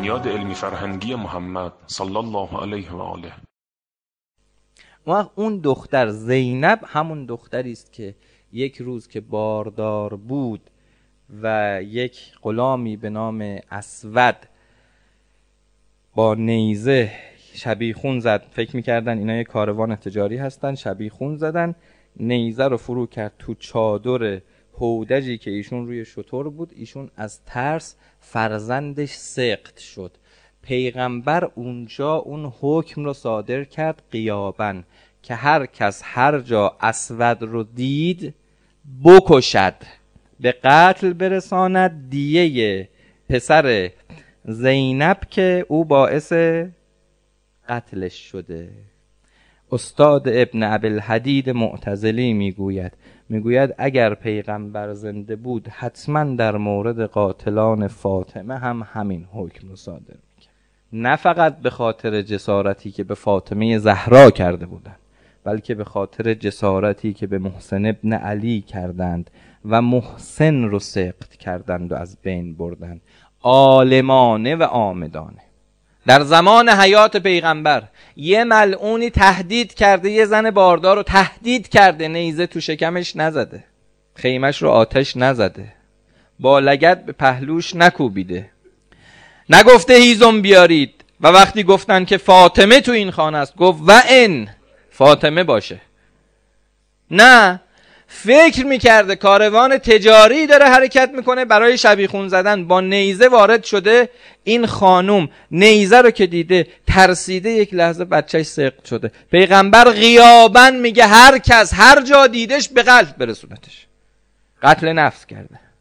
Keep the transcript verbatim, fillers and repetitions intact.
بنیاد علمی فرهنگی محمد صلی الله علیه و آله. و اون دختر زینب همون دختری است که یک روز که باردار بود و یک غلامی به نام اسود با نیزه شبیخون زد، فکر میکردن اینا یک کاروان تجاری هستن، شبیخون زدن، نیزه رو فرو کرد تو چادر هودجی که ایشون روی شتر بود. ایشون از ترس فرزندش سقط شد. پیغمبر اونجا اون حکم رو صادر کرد غیاباً که هر کس هر جا اسود رو دید بکشد، به قتل برساند. دیه پسر زینب که او باعث قتلش شده. استاد ابن ابوالحدید معتزلی میگوید میگوید اگر پیغمبر زنده بود حتما در مورد قاتلان فاطمه هم همین حکم رو صادر میکرد، نه فقط به خاطر جسارتی که به فاطمه زهرا کرده بودند، بلکه به خاطر جسارتی که به محسن ابن علی کردند و محسن رو سقط کردند و از بین بردند، عالمانه و عامدانه. در زمان حیات پیغمبر یه ملعونی تهدید کرده، یه زن باردار رو تهدید کرده، نیزه تو شکمش نزده، خیمش رو آتش نزده، با لگد به پهلوش نکوبیده، نگفته هیزم بیارید. و وقتی گفتن که فاطمه تو این خانه است گفت و ان فاطمه باشه. نه، فکر میکرده کاروان تجاری داره حرکت میکنه، برای شبیخون زدن با نیزه وارد شده. این خانوم نیزه رو که دیده ترسیده، یک لحظه بچهش سقط شده. پیغمبر غیاباً میگه هر کس هر جا دیدش به قتل برسونتش. قتل نفس کرده.